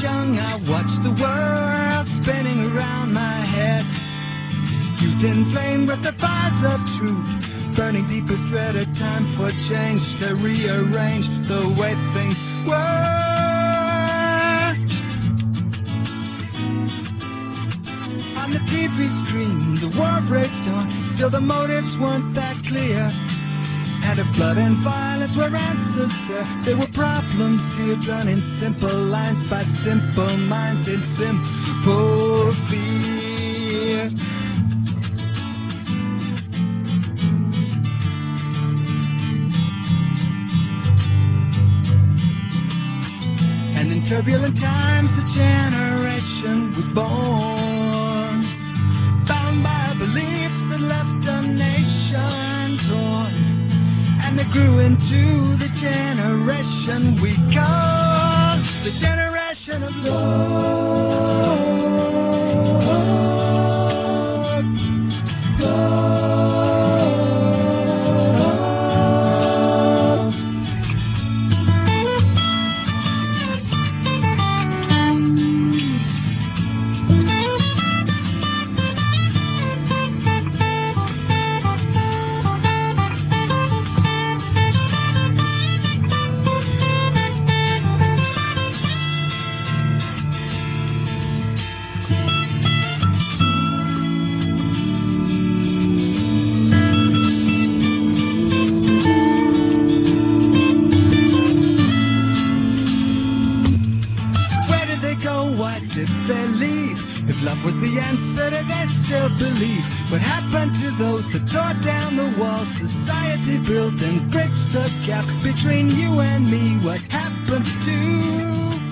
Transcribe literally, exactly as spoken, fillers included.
young, I watched the world spinning around my head. Youth inflamed with the fires of truth, burning deep with dread, a time for change to rearrange the way things were. On the T V screen, the war breaks on, still the motives weren't that clear. And if blood and violence were answers there, there were problems here drawn in simple lines by simple minds in simple fear. And in turbulent times, a generation was born, bound by beliefs that left a nation torn. And it grew into the generation we call the generation of love. Love. Love was the answer, did they still believe? What happened to those that tore down the walls society built and bridged the gap between you and me? What happened to